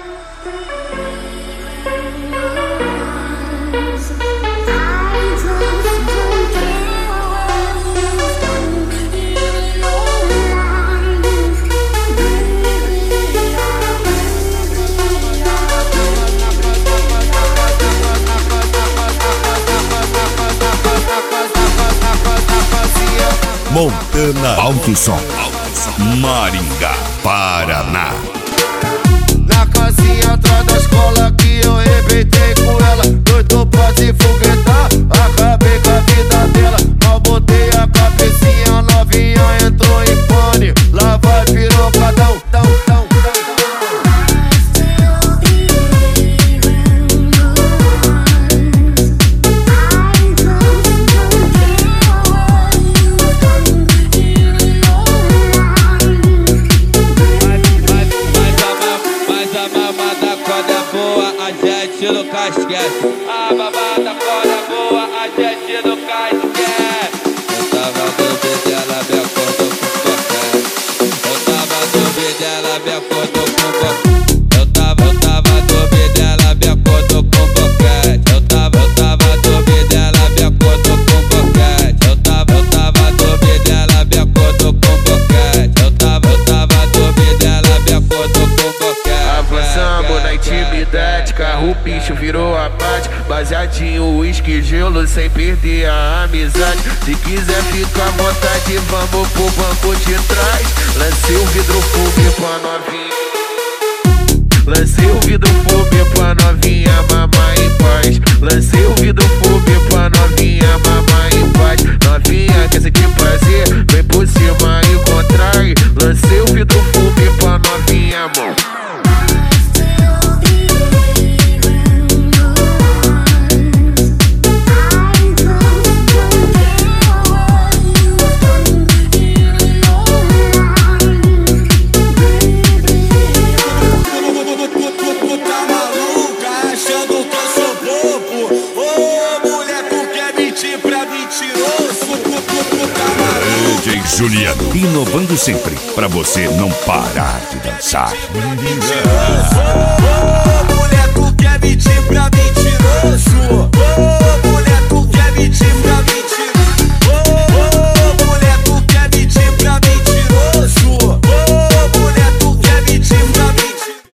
Montana Alto Som, Maringá, Paraná. Na casinha atrás da escola que eu arrebentei com ela. Doido pra se foguetar, acabei com a vida dela. Mal botei a cabecinha, novinha entrou em pane. Lá vai pirocadão, tão, tão, tão. No casquete, a babada quando é boa, a gente no casquete. Eu tava no vídeo, ela me acordou com boquete. Eu tava no vídeo, ela me acordou com boquete. Eu tava no vídeo, ela me acordou com boquete. Eu tava no vídeo, ela me acordou com boquete. Eu tava no vídeo, ela me acordou com boquete. Eu tava no vídeo, ela me acordou com boquete. Avançamos na intimidade, carro o bicho virou a parte. Baseadinho, uísque, gelo, sem perder a amizade. Se quiser ficar à vontade, vamos pro banco de trás. Lancei o vidro fumê pra novinha. Lancei o vidro fumê pra novinha, mamar em paz. Lancei o vidro fumê pra novinha, mamar em paz. Novinha quer sentir prazer, vem por cima e contrai. Lancei o vidro fumê pra novinha, amor. DJ Juliano, inovando sempre, pra você não parar de dançar. Mulher, tu quer mentir pra mim?